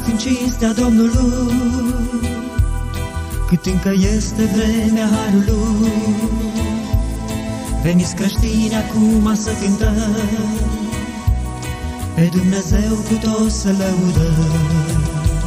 Căutați în cinstea Domnului, cât încă este vremea harului. Veniți creștini acum să cântăm, pe Dumnezeu cu toți să lăudăm.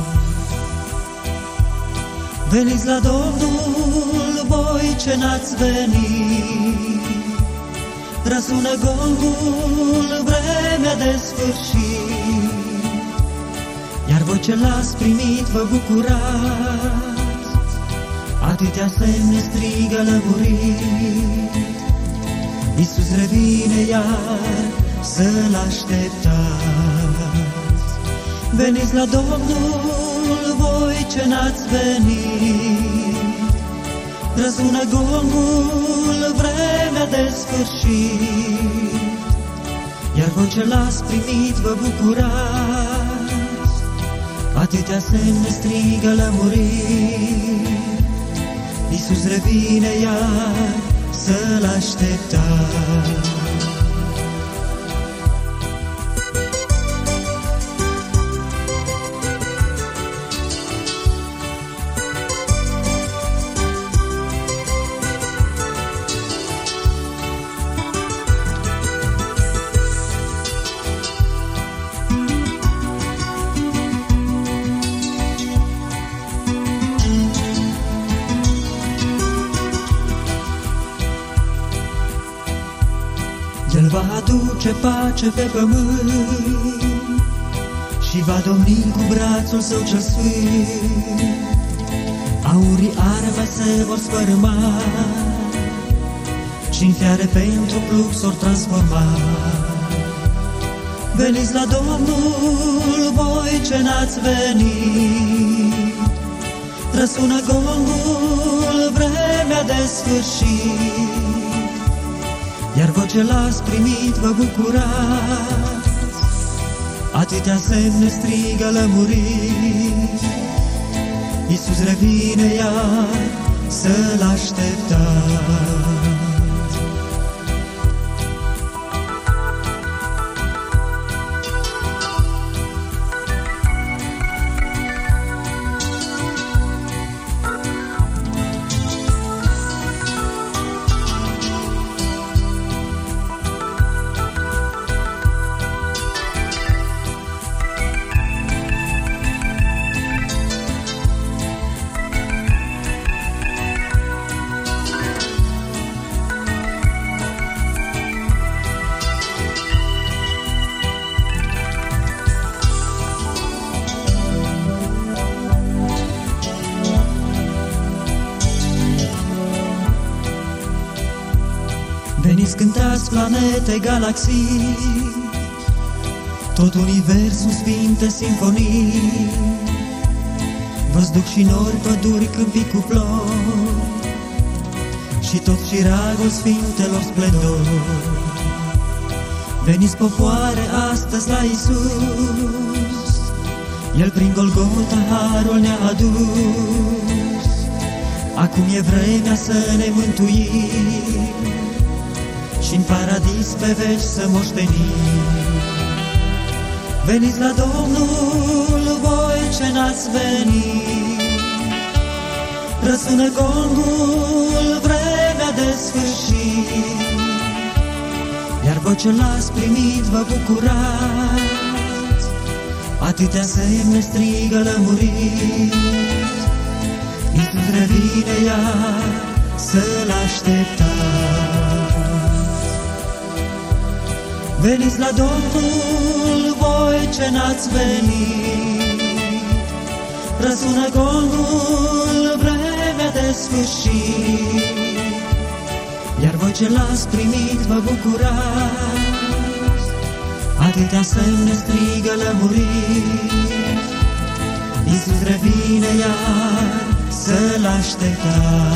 Veniți la Domnul, voi ce n-ați venit, răsună gongul, vremea de sfârșit. Iar voi ce l-ați primit vă bucurați, atâtea semne strigă lămurit. Iisus revine iar, să-L așteptați. Veniți la Domnul, voi ce n-ați venit, răsună gongul, vremea de sfârșit. Iar voi ce l-ați primit vă bucurați, atâtea semne strigă lămurit. Iisus revine iar, să-L așteptați. El va aduce pace pe pământ și va domni cu brațul său cel sfânt. Aurii arme se vor sfărâma și-n fiare pentru plug s-or transforma. Veniți la Domnul, voi ce n-ați venit, răsună gongul, vremea de sfârșit. Iar voi ce l-ați primit vă bucurați, atâtea semne strigă lămurit. Iisus revine iar, să-L așteptați. Veniți, cântați planete, galaxii, tot universul sfinte simfonii, văzduc și nori, păduri, câmpii cu flori și tot șiragul sfintelor splendori. Veniți, popoare, astăzi la Iisus, El prin Golgota harul ne-a adus. Acum e vremea să ne mântuim și-n paradis pe veci să moștenim. Veniți la Domnul, voi ce n-ați venit, răsună gongul, vremea de sfârșit. Iar voi ce l-ați primit vă bucurați, atâtea semne strigă lămurit. Iisus revine iar, să-L așteptați. Veniți la Domnul, voi ce n-ați venit, răsună gongul, vremea de sfârșit. Iar voi ce l-ați primit vă bucurați, atâtea semne strigă lămurit. Iisus revine iar, să-L așteptați.